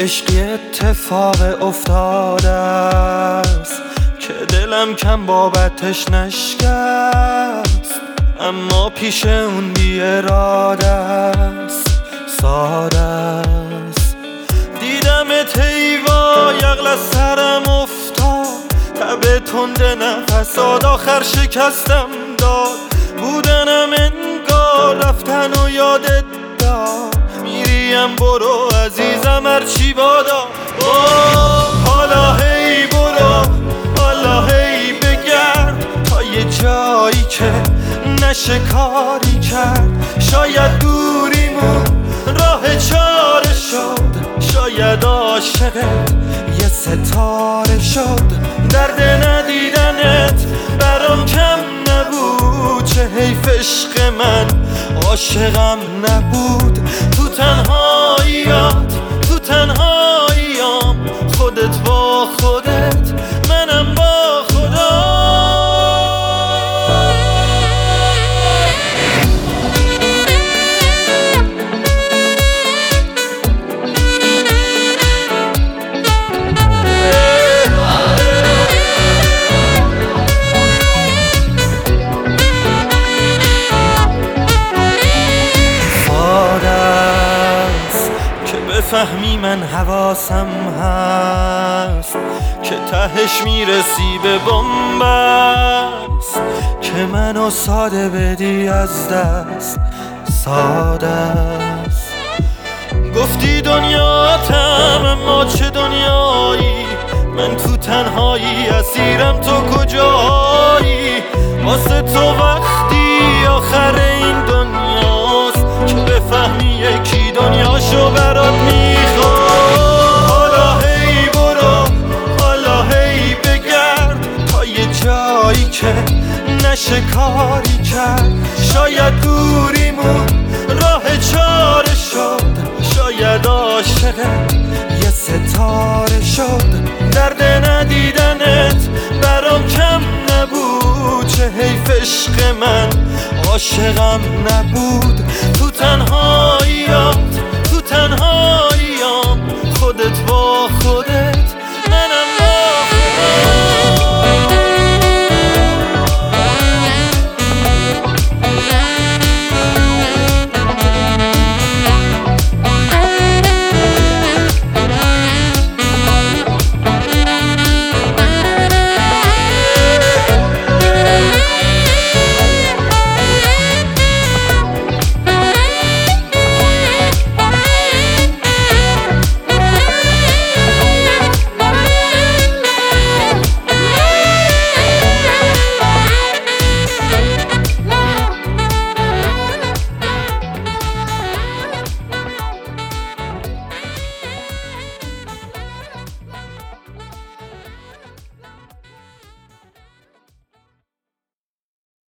عشقی اتفاق افتاده است که دلم کم بابتش نشکست، اما پیش اون بی اراده است، ساده است. دیدمت ایوا یغل از سرم افتاد، تب تند نفسات آخر شکستم داد. بودنم انگار رفتن و یادت داد، میریم برو عزیزم هرچی بادا. حالا هی برو، حالا هی بگرد تا یه جایی که نشه کاری کرد. شاید دوریمون راه چاره شد، شاید عاشقت یه ستاره شد. درد ندیدنت برام کم نبود، چه حیف عشق من عاشقم نبود. تو تنهاییات، تو تنهاییام، خودت با خودت، منم با خدا. فهمی من حواسم هست که تهش میرسی به بنبست، که منو ساده بدی از دست، ساده است. گفتی دنیاتم اما چه دنیایی، من تو تنهایی اسیرم، تو کجایی؟ واسه تو وقتی آخر این دنیاست که بفهمی یکی دنیاشو برات میخواد. حالا هی برو، حالا هی بگرد تا یه جایی که نشه کاری کرد. شاید دوریمون راه چاره شد، شاید عاشقت یه ستاره شد. درد ندیدنت برام کم نبود، چه حیف عشق من عاشقم نبود. تو تنهاییات، تو تنهاییات